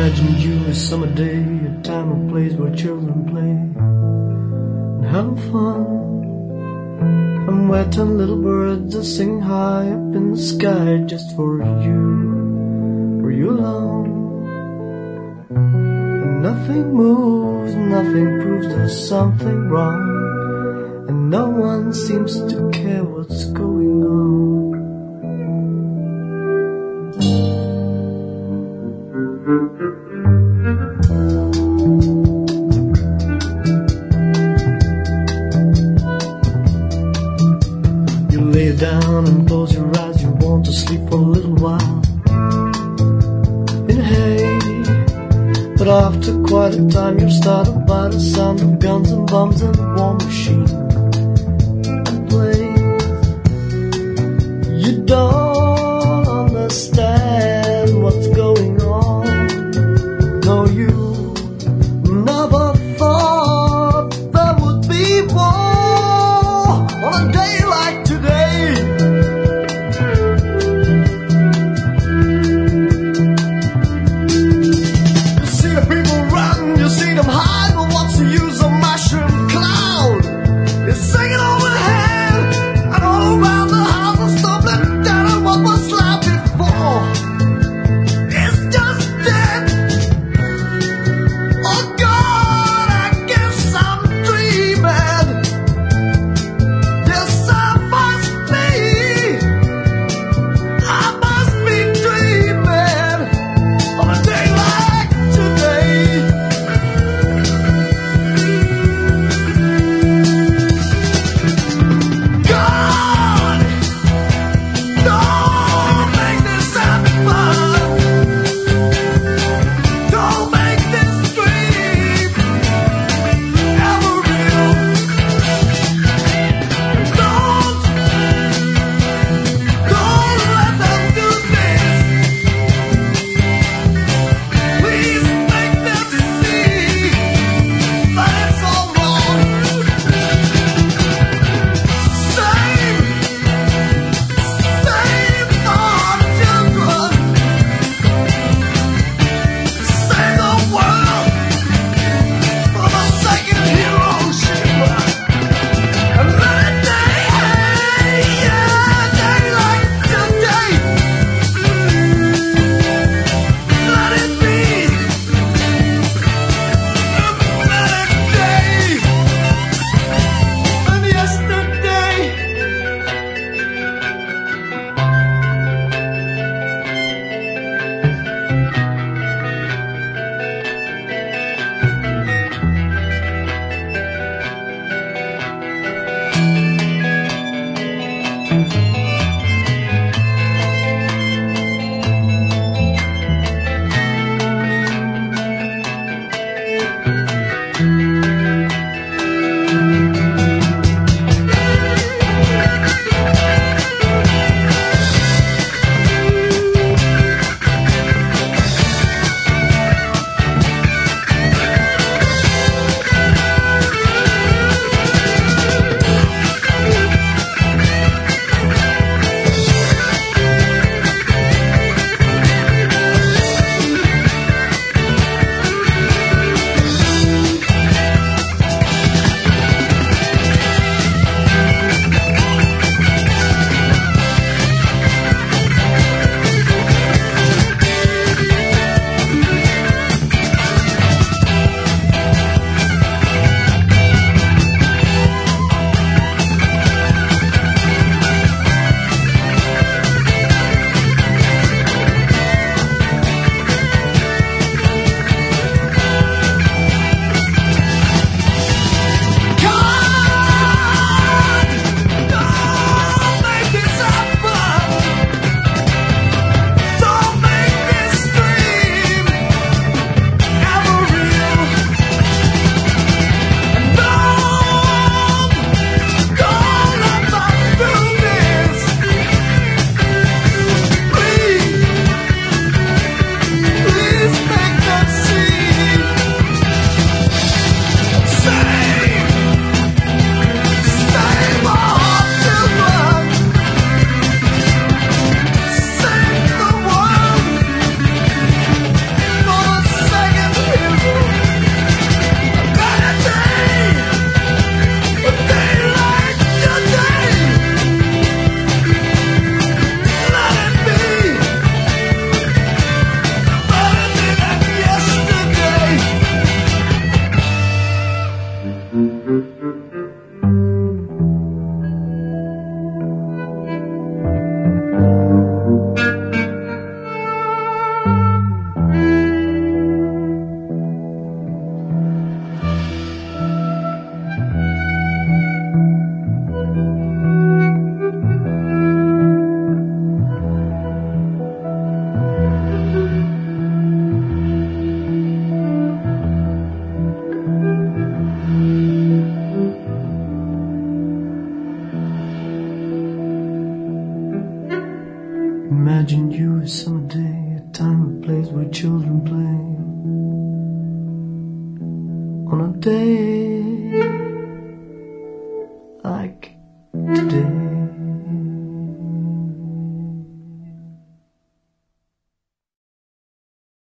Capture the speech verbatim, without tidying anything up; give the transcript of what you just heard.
Imagine you a summer day, a time and place where children play and have fun. And where ten little birds are singing high up in the sky just for you, for you alone. And nothing moves, nothing proves there's something wrong, and no one seems to care what's going on. You lay down and close your eyes, you want to sleep for a little while in hay, but after quite a time you're startled by the sound of guns and bombs and a war machine and planes. You don't understand what's going on. No, you never thought there would be war on a day like today. You see the people run, you see them hide, but what's the use of mushroom cloud? It's singing overhead and all around the house is stumbling down on what was loud before. It's just dead. Oh God, I guess I'm dreaming. Yes, I must be. I must be dreaming on a day like today. God, don't make this happen fun. Don't make this dream ever real. Don't, don't let them do this. Please make them see that it's all wrong. Save, save our children. Save the world for the sake of Hiroshima. And let a day, hey, yeah, a day like today, let it be a better day than yesterday. on a day